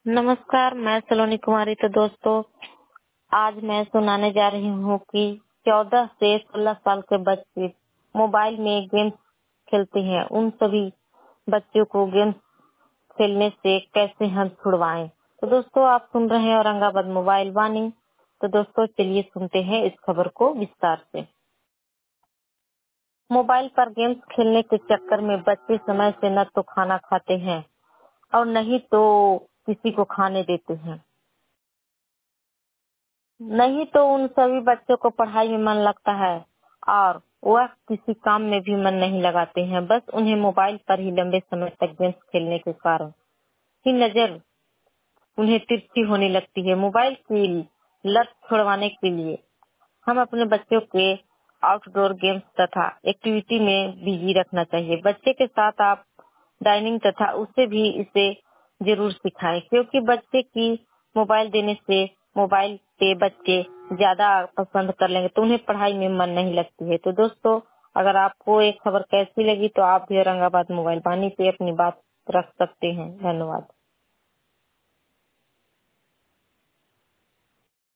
नमस्कार, मैं सलोनी कुमारी। तो दोस्तों, आज मैं सुनाने जा रही हूँ कि 14 से 16 साल के बच्चे मोबाइल में गेम्स खेलते हैं। उन सभी बच्चों को गेम्स खेलने से कैसे हम छुड़वाएं। तो दोस्तों, आप सुन रहे हैं औरंगाबाद मोबाइल वाणी। तो दोस्तों, चलिए सुनते हैं इस खबर को विस्तार से। मोबाइल पर गेम्स खेलने के चक्कर में बच्चे समय से न तो खाना खाते हैं और नहीं तो किसी को खाने देते हैं। नहीं तो उन सभी बच्चों को पढ़ाई में मन लगता है और वह किसी काम में भी मन नहीं लगाते हैं। बस उन्हें मोबाइल पर ही लंबे समय तक गेम्स खेलने के कारण ही नजर उन्हें तिरछी होने लगती है। मोबाइल की लत छुड़वाने के लिए हम अपने बच्चों के आउटडोर गेम्स तथा एक्टिविटी में बिजी रखना चाहिए। बच्चे के साथ आप डाइनिंग तथा उसे भी इसे जरूर सिखाएं, क्योंकि बच्चे की मोबाइल देने से मोबाइल पे बच्चे ज्यादा पसंद कर लेंगे तो उन्हें पढ़ाई में मन नहीं लगती है। तो दोस्तों, अगर आपको एक खबर कैसी लगी तो आप भी औरंगाबाद मोबाइल वाणी पे अपनी बात रख सकते हैं। धन्यवाद।